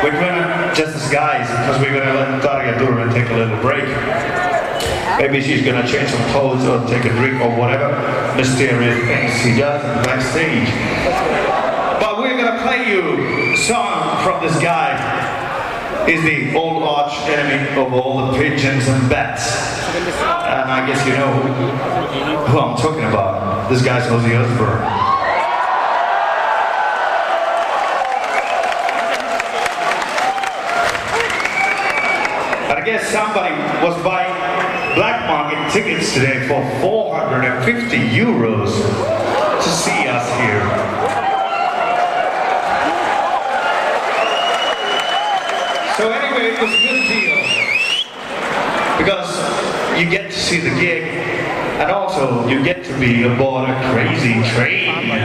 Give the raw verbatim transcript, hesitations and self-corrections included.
we're gonna, just as guys, because we're gonna let Tarja Turunen take a little break. Maybe she's gonna change some clothes or take a drink or whatever mysterious things she does backstage. But we're gonna play you a song from this guy. He's the old arch enemy of all the pigeons and bats. And I guess you know who I'm talking about. This guy's Ozzy Osbourne. I guess somebody was buying black market tickets today for four hundred fifty euros to see us here. So anyway, it was a good deal because you get to see the gig and also you get to be aboard a crazy train.